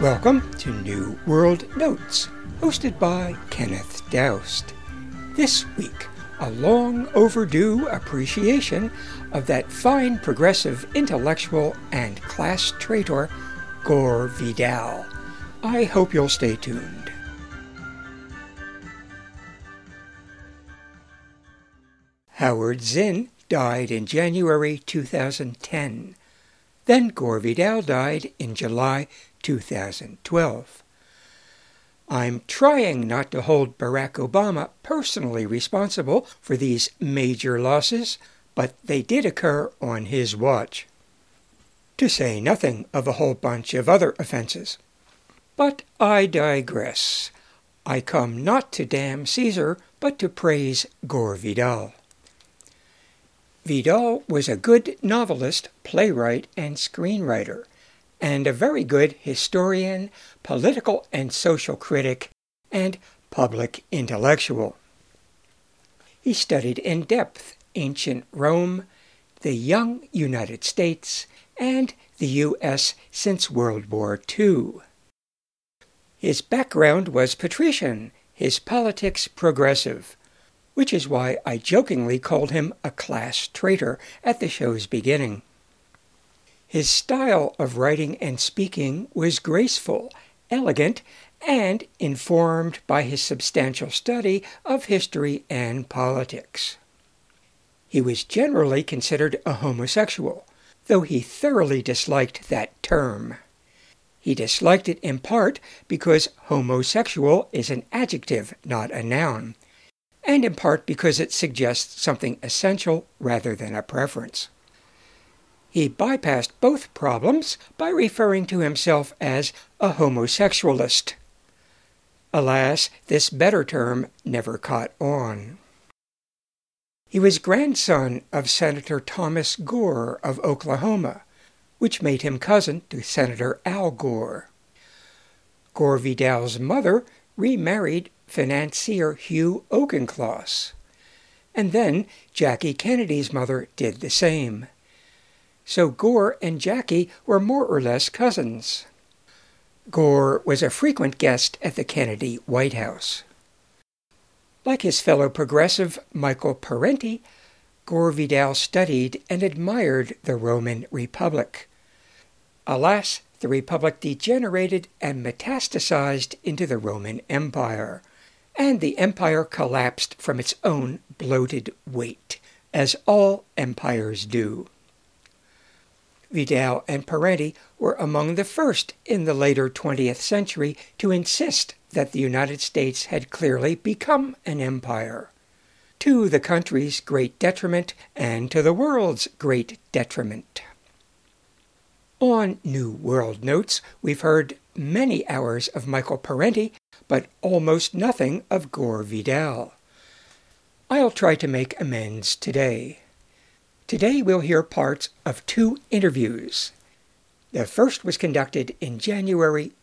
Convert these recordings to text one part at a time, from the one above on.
Welcome to New World Notes, hosted by Kenneth Doust. This week, a long overdue appreciation of that fine progressive intellectual and class traitor, Gore Vidal. I hope you'll stay tuned. Howard Zinn died in January 2010. Then Gore Vidal died in July 2012. I'm trying not to hold Barack Obama personally responsible for these major losses, but they did occur on his watch. To say nothing of a whole bunch of other offenses. But I digress. I come not to damn Caesar, but to praise Gore Vidal. Vidal was a good novelist, playwright, and screenwriter, and a very good historian, political and social critic, and public intellectual. He studied in depth ancient Rome, the young United States, and the U.S. since World War II. His background was patrician, his politics progressive, which is why I jokingly called him a class traitor at the show's beginning. His style of writing and speaking was graceful, elegant, and informed by his substantial study of history and politics. He was generally considered a homosexual, though he thoroughly disliked that term. He disliked it in part because homosexual is an adjective, not a noun, and in part because it suggests something essential rather than a preference. He bypassed both problems by referring to himself as a homosexualist. Alas, this better term never caught on. He was grandson of Senator Thomas Gore of Oklahoma, which made him cousin to Senator Al Gore. Gore Vidal's mother remarried financier Hugh Auchincloss, and then Jackie Kennedy's mother did the same. So Gore and Jackie were more or less cousins. Gore was a frequent guest at the Kennedy White House. Like his fellow progressive Michael Parenti, Gore Vidal studied and admired the Roman Republic. Alas, the Republic degenerated and metastasized into the Roman Empire, and the empire collapsed from its own bloated weight, as all empires do. Vidal and Parenti were among the first in the later 20th century to insist that the United States had clearly become an empire, to the country's great detriment and to the world's great detriment. On New World Notes, we've heard many hours of Michael Parenti, but almost nothing of Gore Vidal. I'll try to make amends today. Today we'll hear parts of two interviews. The first was conducted in January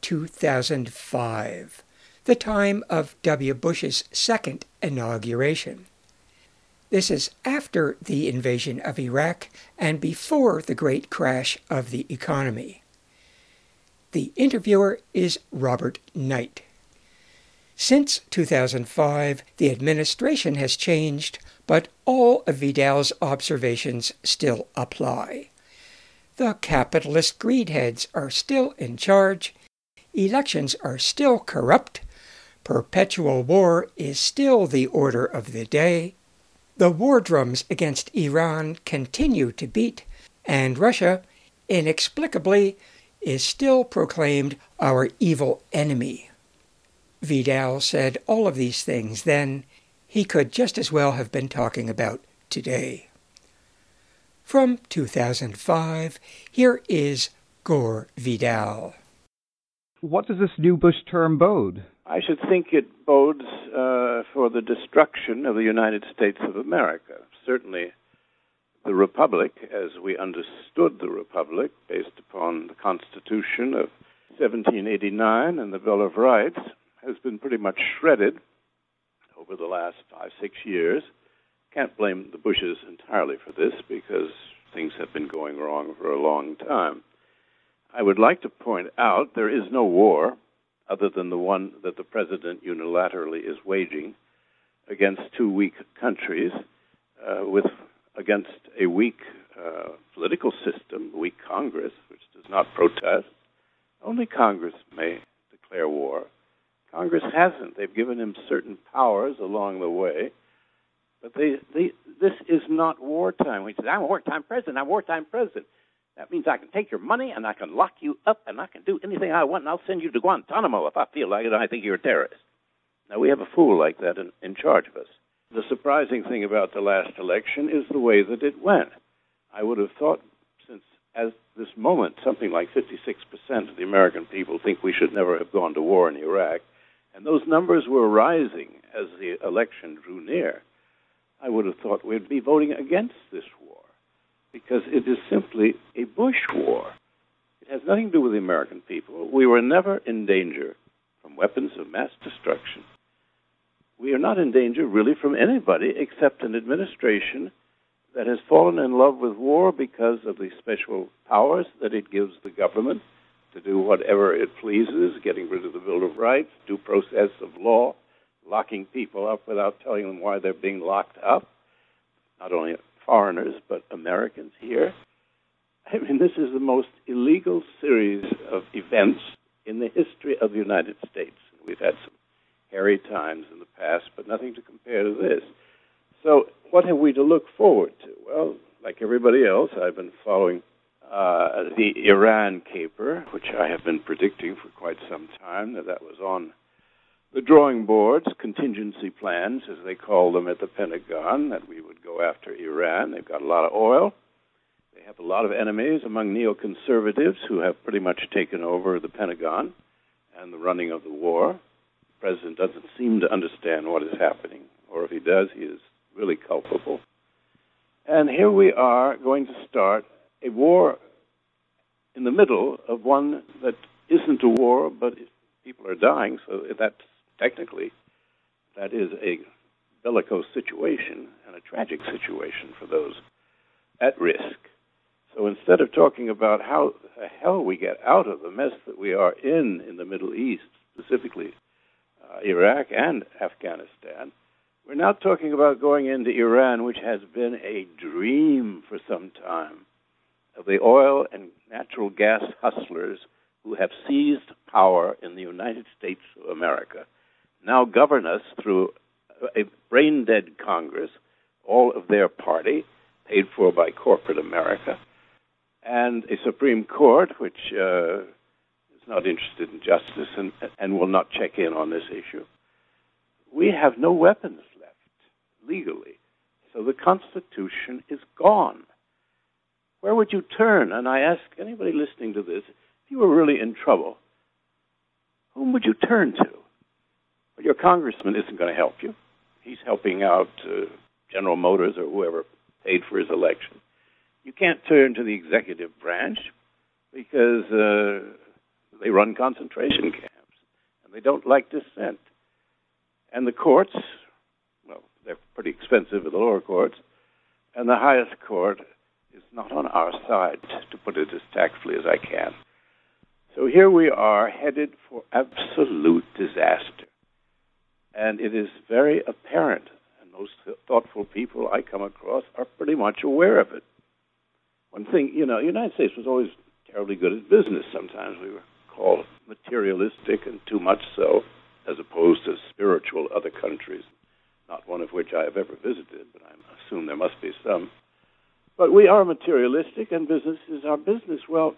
2005, the time of W. Bush's second inauguration. This is after the invasion of Iraq and before the great crash of the economy. The interviewer is Robert Knight. Since 2005, the administration has changed, but all of Vidal's observations still apply. The capitalist greedheads are still in charge, elections are still corrupt, perpetual war is still the order of the day, the war drums against Iran continue to beat, and Russia, inexplicably, is still proclaimed our evil enemy. Vidal said all of these things then. He could just as well have been talking about today. From 2005, here is Gore Vidal. What does this new Bush term bode? I should think it bodes for the destruction of the United States of America. Certainly, the Republic, as we understood the Republic, based upon the Constitution of 1789 and the Bill of Rights, has been pretty much shredded over the last 5-6 years. Can't blame the Bushes entirely for this because things have been going wrong for a long time. I would like to point out there is no war other than the one that the president unilaterally is waging against two weak countries, against a weak political system, weak Congress, which does not protest. Only Congress may declare war. Congress hasn't. They've given him certain powers along the way, but this is not wartime. He says, I'm a wartime president. I'm a wartime president. That means I can take your money and I can lock you up and I can do anything I want and I'll send you to Guantanamo if I feel like it and I think you're a terrorist. Now, we have a fool like that in charge of us. The surprising thing about the last election is the way that it went. I would have thought, since at this moment something like 56% of the American people think we should never have gone to war in Iraq, and those numbers were rising as the election drew near, I would have thought we'd be voting against this war, because it is simply a Bush war. It has nothing to do with the American people. We were never in danger from weapons of mass destruction. We are not in danger really from anybody except an administration that has fallen in love with war because of the special powers that it gives the government to do whatever it pleases, getting rid of the Bill of Rights, due process of law, locking people up without telling them why they're being locked up, not only foreigners but Americans here. I mean, this is the most illegal series of events in the history of the United States. We've had some hairy times in the past, but nothing to compare to this. So what have we to look forward to? Well, like everybody else, I've been following the Iran caper, which I have been predicting for quite some time, that was on the drawing boards, contingency plans, as they call them at the Pentagon, that we would go after Iran. They've got a lot of oil. They have a lot of enemies among neoconservatives who have pretty much taken over the Pentagon and the running of the war. The president doesn't seem to understand what is happening, or if he does, he is really culpable. And here we are going to start a war in the middle of one that isn't a war, but people are dying, so that's technically, that is a bellicose situation and a tragic situation for those at risk. So instead of talking about how the hell we get out of the mess that we are in the Middle East, specifically Iraq and Afghanistan, we're now talking about going into Iran, which has been a dream for some time, of the oil and natural gas hustlers who have seized power in the United States of America, now govern us through a brain-dead Congress, all of their party, paid for by corporate America, and a Supreme Court which is not interested in justice and will not check in on this issue. We have no weapons left, legally, so the Constitution is gone. Where would you turn? And I ask anybody listening to this, if you were really in trouble, whom would you turn to? Well, your congressman isn't going to help you. He's helping out General Motors or whoever paid for his election. You can't turn to the executive branch because they run concentration camps, and they don't like dissent. And the courts, well, they're pretty expensive at the lower courts, and the highest court is not on our side, to put it as tactfully as I can. So here we are headed for absolute disaster. And it is very apparent, and most thoughtful people I come across are pretty much aware of it. One thing, the United States was always terribly good at business. Sometimes we were called materialistic, and too much so, as opposed to spiritual other countries, not one of which I have ever visited, but I assume there must be some. But we are materialistic, and business is our business. Well,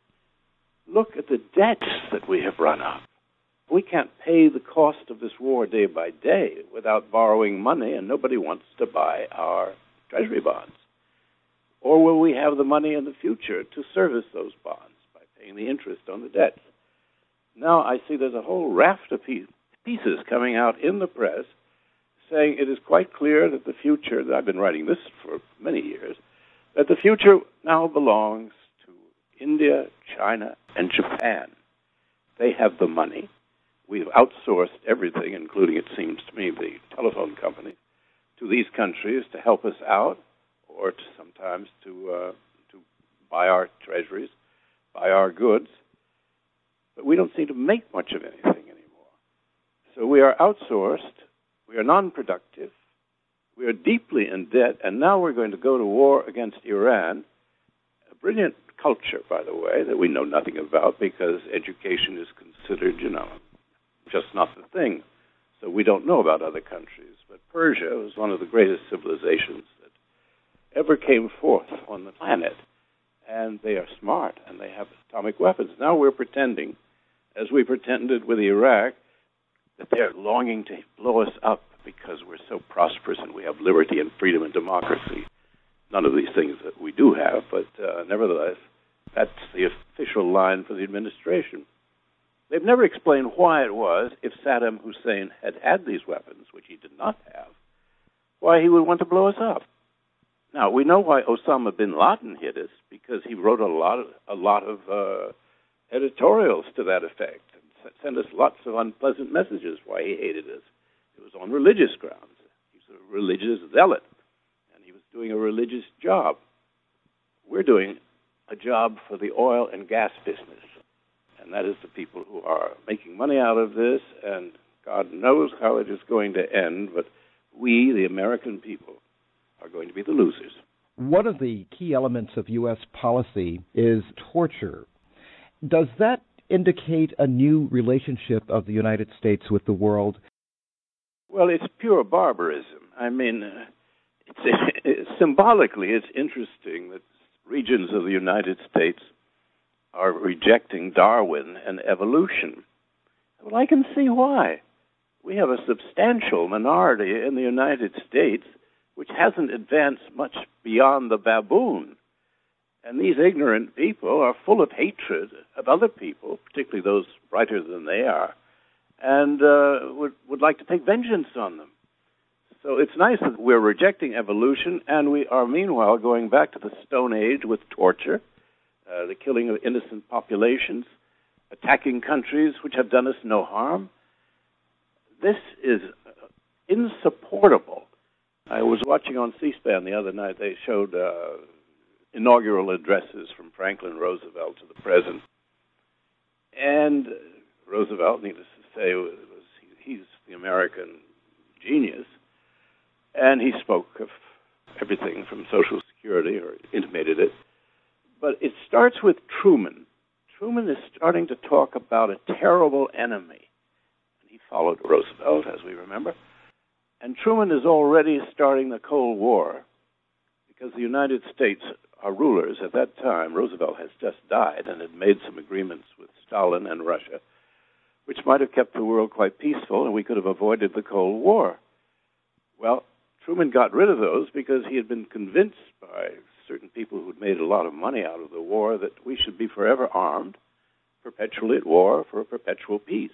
look at the debts that we have run up. We can't pay the cost of this war day by day without borrowing money, and nobody wants to buy our treasury bonds. Or will we have the money in the future to service those bonds by paying the interest on the debts? Now I see there's a whole raft of pieces coming out in the press saying it is quite clear that the future, I've been writing this for many years, that the future now belongs to India, China, and Japan. They have the money. We've outsourced everything, including, it seems to me, the telephone companies, to these countries to help us out, or sometimes to buy our treasuries. buy our goods, but we don't seem to make much of anything anymore. So we are outsourced, we are non-productive, we are deeply in debt, and now we're going to go to war against Iran, a brilliant culture, by the way, that we know nothing about because education is considered, just not the thing. So we don't know about other countries. But Persia was one of the greatest civilizations that ever came forth on the planet. And they are smart, and they have atomic weapons. Now we're pretending, as we pretended with Iraq, that they're longing to blow us up because we're so prosperous and we have liberty and freedom and democracy. None of these things that we do have, but nevertheless, that's the official line for the administration. They've never explained why it was, if Saddam Hussein had these weapons, which he did not have, why he would want to blow us up. Now, we know why Osama bin Laden hit us, because he wrote a lot of editorials to that effect and sent us lots of unpleasant messages why he hated us. It was on religious grounds. He was a religious zealot, and he was doing a religious job. We're doing a job for the oil and gas business, and that is the people who are making money out of this, and God knows how it is going to end, but we, the American people, are going to be the losers. One of the key elements of U.S. policy is torture. Does that indicate a new relationship of the United States with the world? Well, it's pure barbarism. I mean, symbolically, it's interesting that regions of the United States are rejecting Darwin and evolution. Well, I can see why. We have a substantial minority in the United States which hasn't advanced much beyond the baboon. And these ignorant people are full of hatred of other people, particularly those brighter than they are, and would like to take vengeance on them. So it's nice that we're rejecting evolution, and we are meanwhile going back to the Stone Age with torture, the killing of innocent populations, attacking countries which have done us no harm. This is insupportable. I was watching on C-SPAN the other night. They showed inaugural addresses from Franklin Roosevelt to the President. And Roosevelt, needless to say, he's the American genius. And he spoke of everything from Social Security, or intimated it. But it starts with Truman. Truman is starting to talk about a terrible enemy. And he followed Roosevelt, as we remember. And Truman is already starting the Cold War because the United States are rulers. At that time, Roosevelt has just died and had made some agreements with Stalin and Russia, which might have kept the world quite peaceful, and we could have avoided the Cold War. Well, Truman got rid of those because he had been convinced by certain people who'd made a lot of money out of the war that we should be forever armed, perpetually at war for a perpetual peace.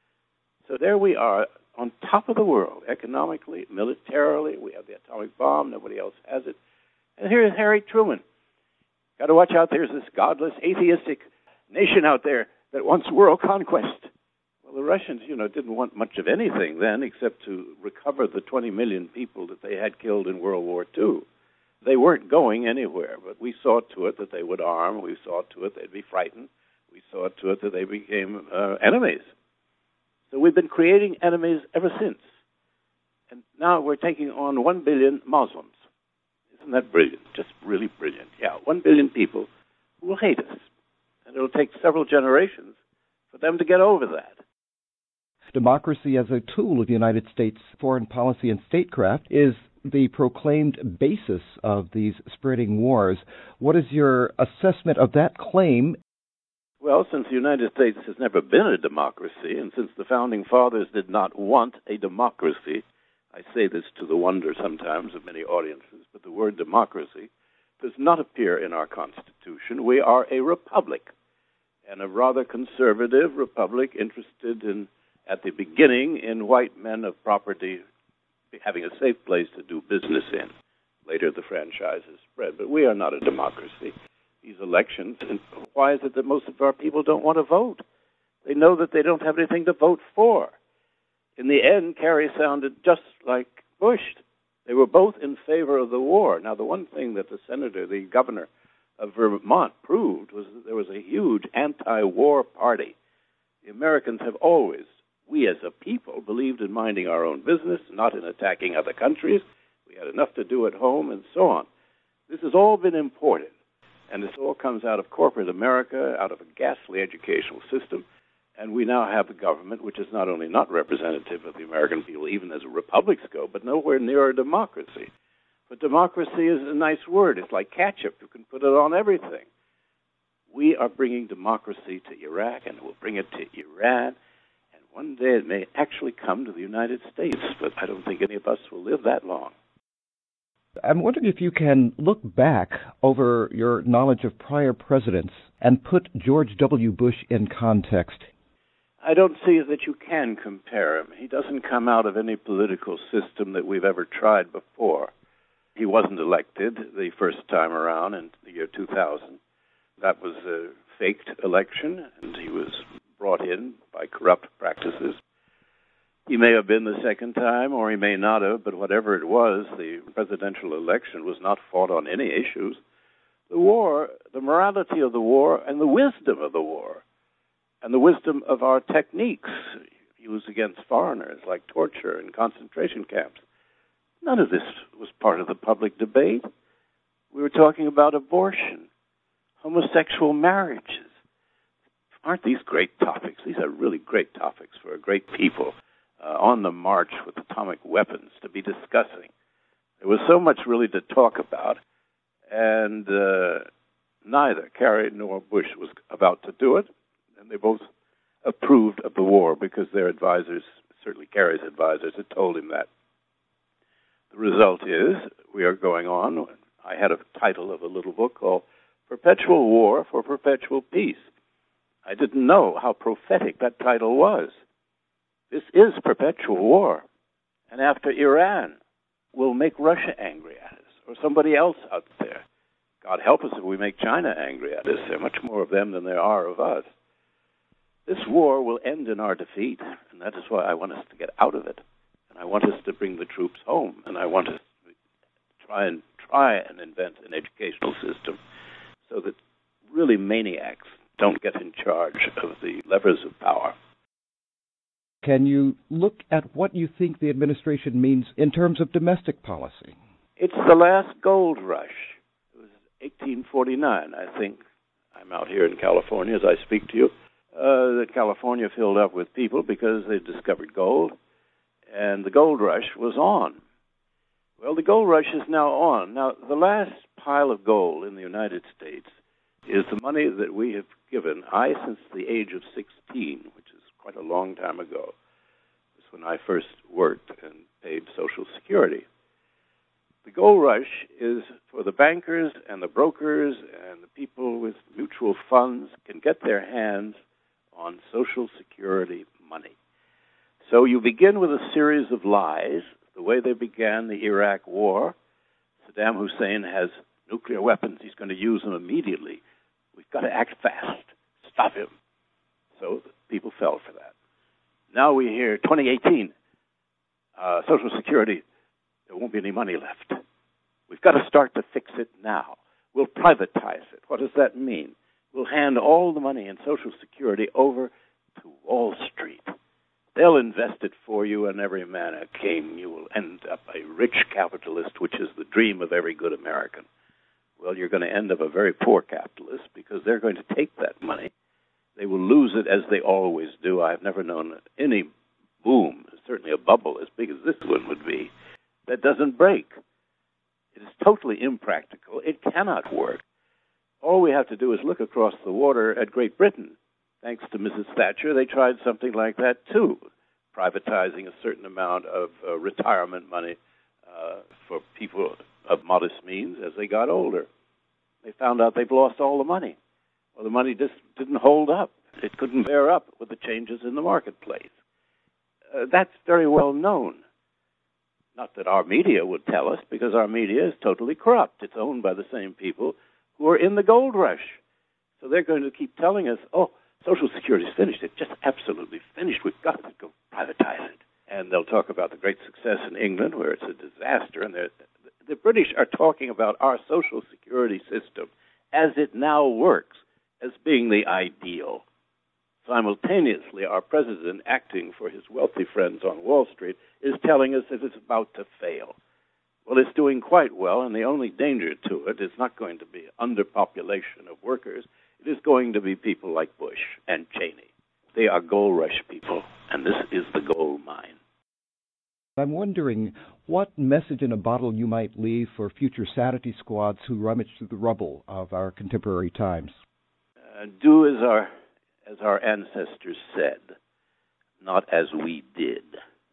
So there we are, on top of the world, economically, militarily. We have the atomic bomb. Nobody else has it. And here's Harry Truman. Got to watch out. There's this godless, atheistic nation out there that wants world conquest. Well, the Russians, didn't want much of anything then except to recover the 20 million people that they had killed in World War II. They weren't going anywhere, but we saw to it that they would arm. We saw to it they'd be frightened. We saw to it that they became enemies. So we've been creating enemies ever since. And now we're taking on 1 billion Muslims. Isn't that brilliant? Just really brilliant. Yeah, 1 billion people who will hate us. And it'll take several generations for them to get over that. Democracy as a tool of the United States foreign policy and statecraft is the proclaimed basis of these spreading wars. What is your assessment of that claim? Well, since the United States has never been a democracy, and since the Founding Fathers did not want a democracy, I say this to the wonder sometimes of many audiences, but the word democracy does not appear in our Constitution. We are a republic, and a rather conservative republic interested in, at the beginning, in white men of property having a safe place to do business in. Later, the franchises spread, but we are not a democracy. These elections, and why is it that most of our people don't want to vote? They know that they don't have anything to vote for. In the end, Kerry sounded just like Bush. They were both in favor of the war. Now, the one thing that the governor of Vermont proved was that there was a huge anti-war party. The Americans have always, we as a people, believed in minding our own business, not in attacking other countries. We had enough to do at home and so on. This has all been imported, and this all comes out of corporate America, out of a ghastly educational system, and we now have a government which is not only not representative of the American people, even as republics go, but nowhere near a democracy. But democracy is a nice word. It's like ketchup. You can put it on everything. We are bringing democracy to Iraq, and we'll bring it to Iran, and one day it may actually come to the United States, but I don't think any of us will live that long. I'm wondering if you can look back over your knowledge of prior presidents and put George W. Bush in context. I don't see that you can compare him. He doesn't come out of any political system that we've ever tried before. He wasn't elected the first time around in the year 2000. That was a faked election, and he was brought in by corrupt practices. He may have been the second time, or he may not have, but whatever it was, the presidential election was not fought on any issues. The war, the morality of the war, and the wisdom of the war, and the wisdom of our techniques used against foreigners, like torture and concentration camps. None of this was part of the public debate. We were talking about abortion, homosexual marriages. Aren't these great topics? These are really great topics for a great people on the march with atomic weapons to be discussing. There was so much really to talk about, and neither Kerry nor Bush was about to do it, and they both approved of the war because their advisors, certainly Kerry's advisors, had told him that. The result is we are going on. I had a title of a little book called Perpetual War for Perpetual Peace. I didn't know how prophetic that title was. This is perpetual war. And after Iran, we'll make Russia angry at us, or somebody else out there. God help us if we make China angry at us. There are much more of them than there are of us. This war will end in our defeat, and that is why I want us to get out of it. And I want us to bring the troops home, and I want us to try and invent an educational system so that really maniacs don't get in charge of the levers of power. Can you look at what you think the administration means in terms of domestic policy? It's the last gold rush. It was 1849, I think. I'm out here in California as I speak to you. That California filled up with people because they discovered gold, and the gold rush was on. Well, the gold rush is now on. Now, the last pile of gold in the United States is the money that we have given, since the age of 16, which is quite a long time ago. It was when I first worked and paid Social Security. The gold rush is for the bankers and the brokers and the people with mutual funds can get their hands on Social Security money. So you begin with a series of lies, the way they began the Iraq War. Saddam Hussein has nuclear weapons. He's going to use them immediately. We've got to act fast. Stop him. So people fell for that. Now we hear 2018, Social Security, there won't be any money left. We've got to start to fix it now. We'll privatize it. What does that mean? We'll hand all the money in Social Security over to Wall Street. They'll invest it for you, and every man a king. You will end up a rich capitalist, which is the dream of every good American. Well, you're going to end up a very poor capitalist because they're going to take that money. They will lose it as they always do. I've never known any boom, certainly a bubble as big as this one would be, that doesn't break. It is totally impractical. It cannot work. All we have to do is look across the water at Great Britain. Thanks to Mrs. Thatcher, they tried something like that too, privatizing a certain amount of retirement money for people of modest means as they got older. They found out they've lost all the money. Well, the money just didn't hold up. It couldn't bear up with the changes in the marketplace. That's very well known. Not that our media would tell us, because our media is totally corrupt. It's owned by the same people who are in the gold rush. So they're going to keep telling us, Social Security is finished. It's just absolutely finished. We've got to go privatize it. And they'll talk about the great success in England, where it's a disaster. And the British are talking about our Social Security system as it now works, as being the ideal. Simultaneously, our president, acting for his wealthy friends on Wall Street, is telling us that it's about to fail. Well, it's doing quite well, and the only danger to it is not going to be underpopulation of workers. It is going to be people like Bush and Cheney. They are gold rush people, and this is the gold mine. I'm wondering what message in a bottle you might leave for future sanity squads who rummage through the rubble of our contemporary times. Do as our ancestors said, not as we did.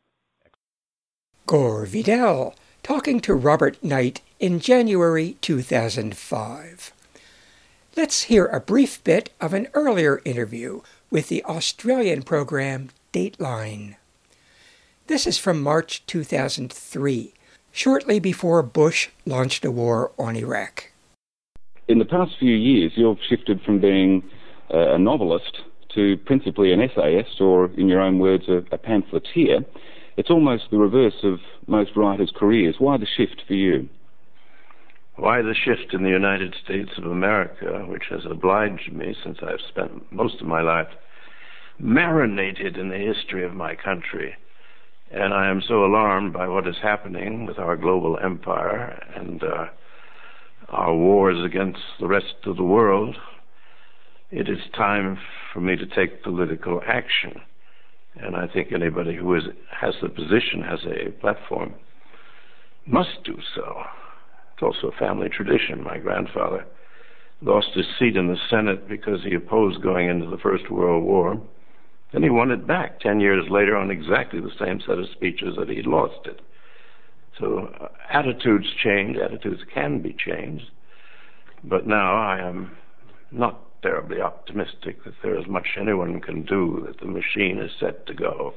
Gore Vidal, talking to Robert Knight in January 2005. Let's hear a brief bit of an earlier interview with the Australian program Dateline. This is from March 2003, shortly before Bush launched a war on Iraq. In the past few years, you've shifted from being a novelist to principally an essayist, or in your own words, a pamphleteer. It's almost the reverse of most writers' careers. Why the shift for you? Why the shift in the United States of America, which has obliged me, since I've spent most of my life marinated in the history of my country. And I am so alarmed by what is happening with our global empire and our wars against the rest of the world. It is time for me to take political action. And I think anybody who has the position, has a platform, must do so. It's also a family tradition. My grandfather lost his seat in the Senate because he opposed going into the First World War. Then he won it back 10 years later on exactly the same set of speeches that he'd lost it. So attitudes change, attitudes can be changed. But now I am not terribly optimistic that there is much anyone can do, that the machine is set to go.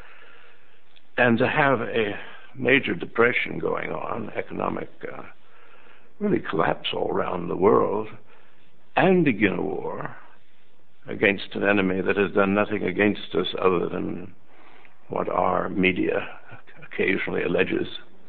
And to have a major depression going on, economic really collapse all around the world, and begin a war against an enemy that has done nothing against us other than what our media occasionally alleges.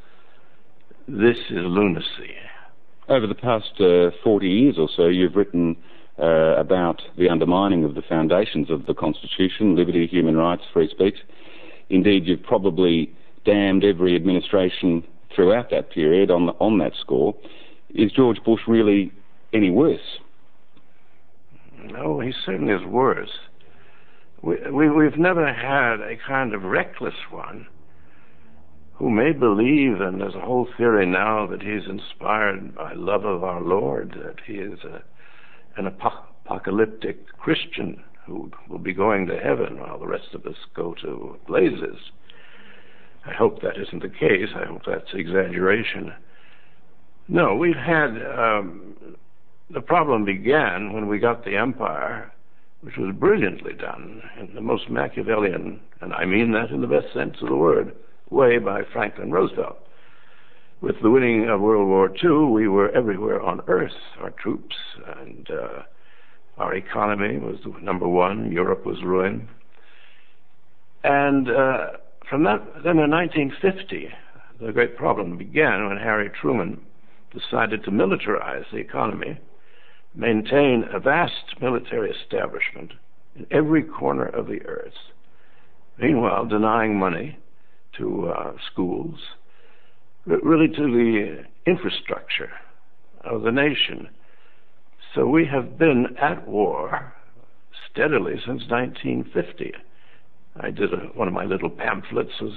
This is lunacy. Over the past 40 years or so, you've written about the undermining of the foundations of the Constitution, liberty, human rights, free speech. Indeed, you've probably damned every administration throughout that period on that score. Is George Bush really any worse? No, he certainly is worse. We've never had a kind of reckless one who may believe, and there's a whole theory now that he's inspired by love of our Lord, that he is an apocalyptic Christian who will be going to heaven while the rest of us go to blazes. I hope that isn't the case. I hope that's exaggeration. No, we've had... the problem began when we got the empire, which was brilliantly done in the most Machiavellian, and I mean that in the best sense of the word, way by Franklin Roosevelt. With the winning of World War II, we were everywhere on earth, our troops, and our economy was number one. Europe was ruined. And from that, then in 1950, the great problem began when Harry Truman decided to militarize the economy, maintain a vast military establishment in every corner of the earth, meanwhile denying money to schools, really to the infrastructure of the nation. So we have been at war steadily since 1950. I did one of my little pamphlets was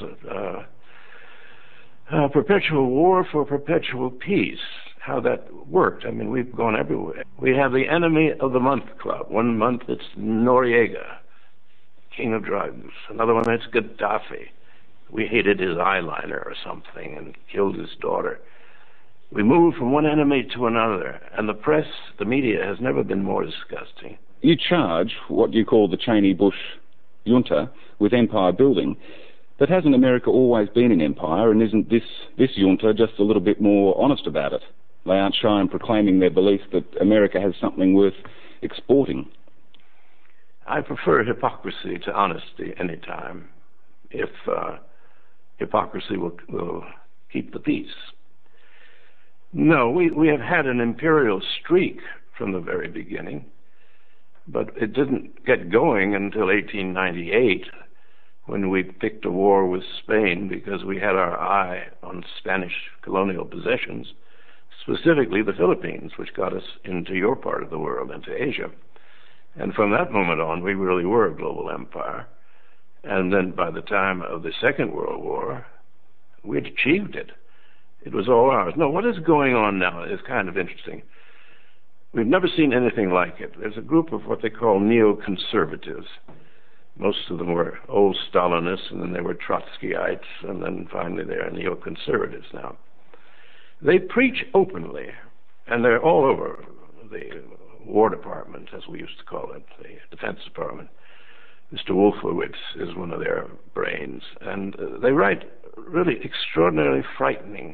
a perpetual war for perpetual peace, how that worked. I mean, we've gone everywhere. We have the enemy of the month club. 1 month it's Noriega, king of drugs. Another one it's Gaddafi. We hated his eyeliner or something and killed his daughter. We moved from one enemy to another, and the press, the media, has never been more disgusting. You charge what you call the Cheney-Bush junta with empire building. But hasn't America always been an empire, and isn't this junta just a little bit more honest about it? They aren't shy in proclaiming their belief that America has something worth exporting. I prefer hypocrisy to honesty any time, if hypocrisy will keep the peace. No, we have had an imperial streak from the very beginning. But it didn't get going until 1898, when we picked a war with Spain because we had our eye on Spanish colonial possessions, specifically the Philippines, which got us into your part of the world, into Asia. And from that moment on, we really were a global empire. And then by the time of the Second World War, we'd achieved it. It was all ours. No, what is going on now is kind of interesting. We've never seen anything like it. There's a group of what they call neoconservatives. Most of them were old Stalinists, and then they were Trotskyites, and then finally they are neoconservatives now. They preach openly, and they're all over the War Department, as we used to call it, the Defense Department. Mr. Wolfowitz is one of their brains, and they write really extraordinarily frightening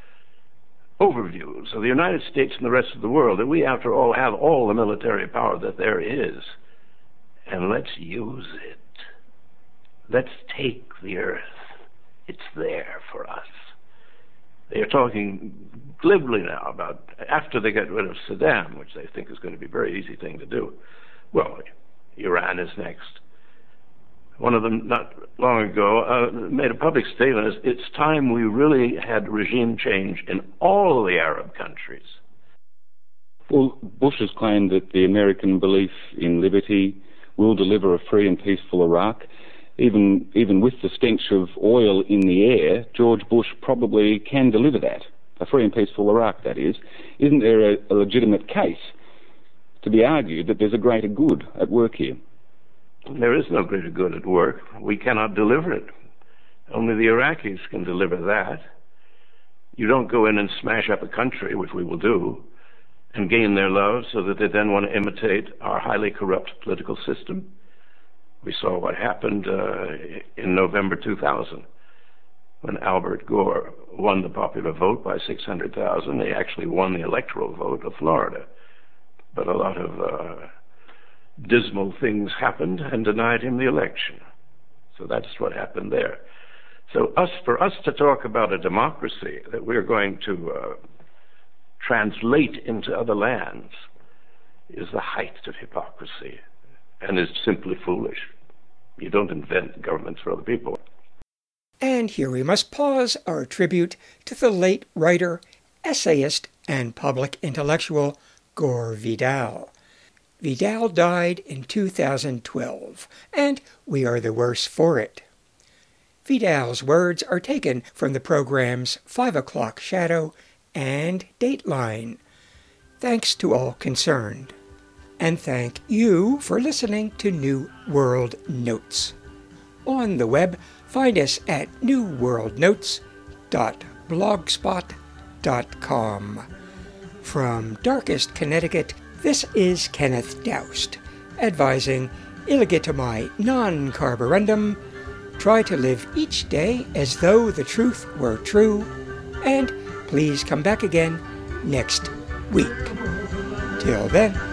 overviews of the United States and the rest of the world, that we, after all, have all the military power that there is, and let's use it. Let's take the earth. It's there for us. They are talking glibly now about, after they get rid of Saddam, which they think is going to be a very easy thing to do, well, Iran is next. One of them, not long ago, made a public statement, it's time we really had regime change in all of the Arab countries. Well, Bush has claimed that the American belief in liberty will deliver a free and peaceful Iraq. Even with the stench of oil in the air, George Bush probably can deliver that, a free and peaceful Iraq, that is. Isn't there a legitimate case to be argued that there's a greater good at work here? There is no greater good at work. We cannot deliver it. Only the Iraqis can deliver that. You don't go in and smash up a country, which we will do, and gain their love so that they then want to imitate our highly corrupt political system. We saw what happened in November 2000 when Albert Gore won the popular vote by 600,000. They actually won the electoral vote of Florida. But a lot of dismal things happened and denied him the election. So that's what happened there. So for us to talk about a democracy that we're going to translate into other lands is the height of hypocrisy and is simply foolish. You don't invent governments for other people. And here we must pause our tribute to the late writer, essayist, and public intellectual Gore Vidal. Vidal died in 2012, and we are the worse for it. Vidal's words are taken from the programs 5 O'Clock Shadow and Dateline. Thanks to all concerned. And thank you for listening to New World Notes. On the web, find us at newworldnotes.blogspot.com. From darkest Connecticut, this is Kenneth Doust, advising illegitimi non carborundum, try to live each day as though the truth were true, and please come back again next week. Till then,